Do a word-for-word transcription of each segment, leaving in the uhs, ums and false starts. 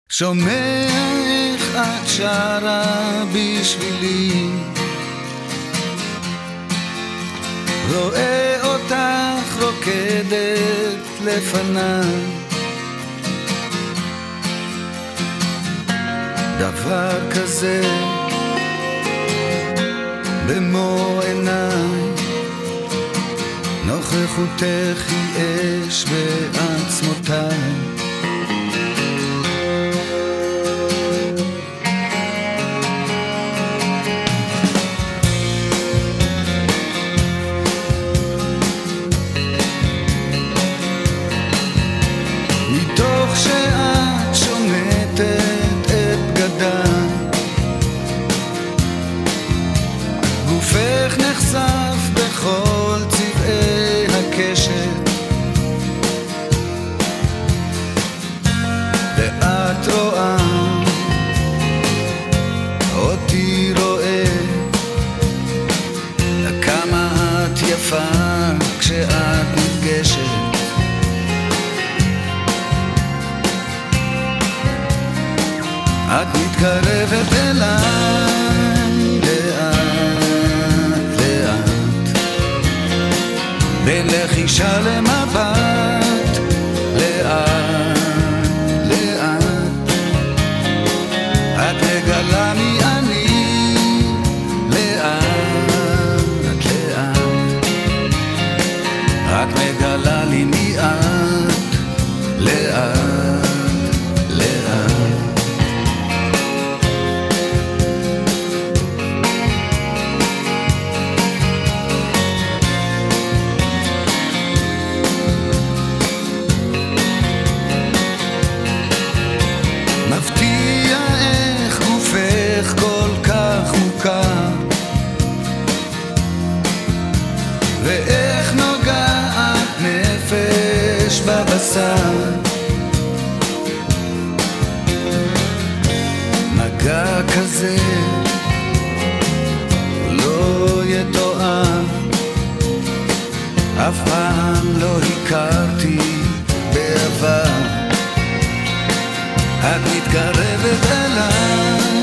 שומע איך את שרה בשבילי, רואה אותך רוקדת לפניי, דבר כזה במו עיניי, נוכחותך היא אש בעצמותיי. מתוך שאת שומטת את בגדיי, גופך נחשף בכל צבעי הקשת, ואת רואה אותי רואה, כמה את יפה כשאת נפגשת. את מתקרבת אליי לאט לאט, בין לחישה למבט, לאט לאט את מגלה מי אני, לאט לאט את מגלה לי מי את, לאט לאט. מפתיע איך גופך כל כך מוכר, ואיך נוגעת נפש בבשר, מגע כזה לא יתואר, אף פעם לא הכרתי בעבר. את מתקרבת אליי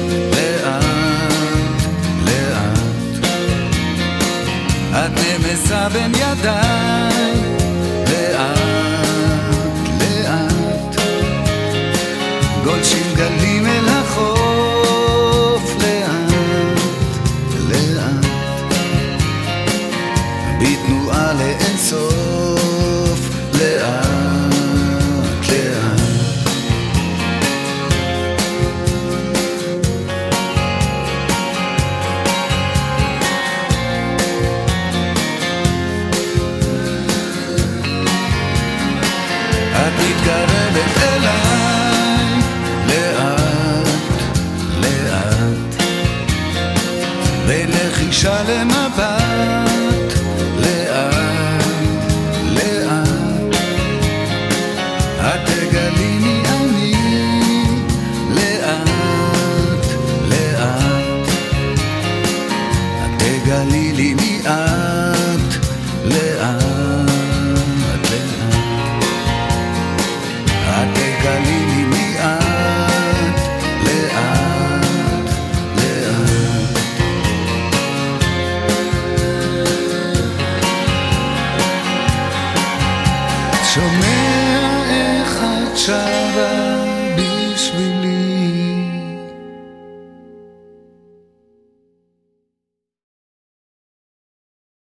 לאט לאט, את נמסה בין ידיי, לאט לאט גולשים גלים אל החוף, לאט לאט בתנועה לאינסוף, לאט לאט. את מתקרבת אליי לאט לאט, בין לחישה למבט, לאט לאט את תגלי מי אני, לאט לאט את תגלי לי מי את, לאט את תגלי לי מי את, לאט לאט. שומע איך את שרה בשבילי,